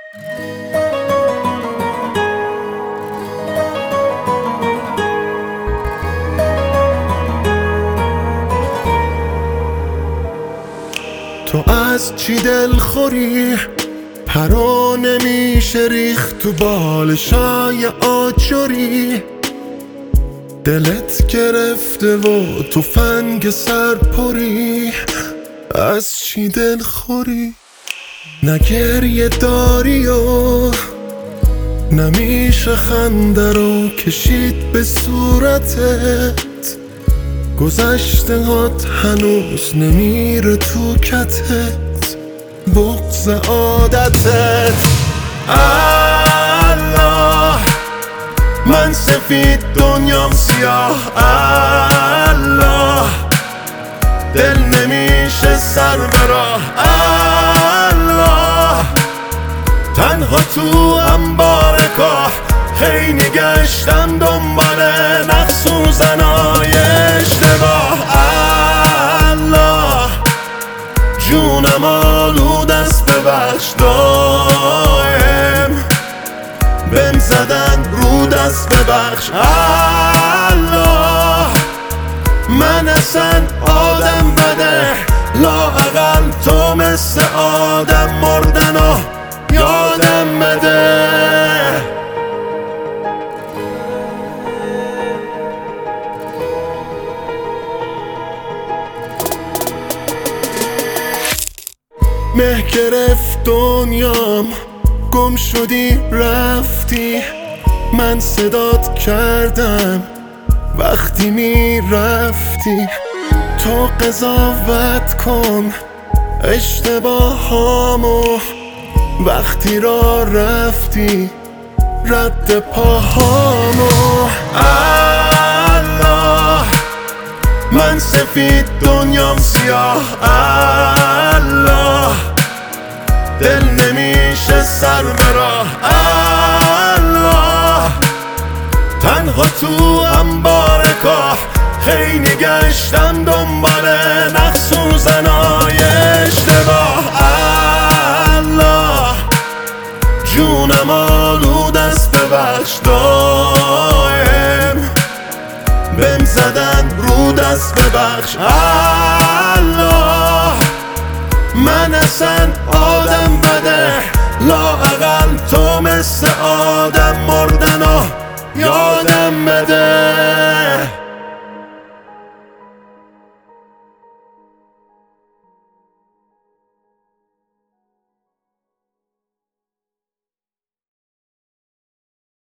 تو از چی دلخوری؟ پرا نمیشه ریخت تو بالشای آجری، دلت گرفته و تو فنگ سرپری. از چی دلخوری؟ نه گریه داری و نمیشه خنده رو کشید به صورتت، گذشته هات هنوز نمیره تو کتت، بغض عادتت. الله من سفید دنیام سیاه، الله دل نمیشه سر براه، الله تنها تو انبار کاه، خیلی گشتم دنبال نقص و زنای اشتباه. الله جونم آلود است ببخش، دائم بهم زدن رو دست ببخش. الله من اصلا آدم بده، لااقل تو مثل آدم مردن و یادم بده. مه گرفت دنیام، گم شدی رفتی، من صدات کردم وقتی میرفتی. تو قضاوت کن اشتباهامو، وقتی را رفتی رد پاهامو. الله من سفید دنیام سیاه، الله دل نمیشه سر براه، الله تنها تو انبار کاه، خیلی گشتم دنبال نقص و زنای اشتباه. الله جونم آلود است ببخش، دائم بهم زدن رو دست ببخش. الله من اصلا آدم بده، لااقل تو مثل آدم مردن و یادم بده.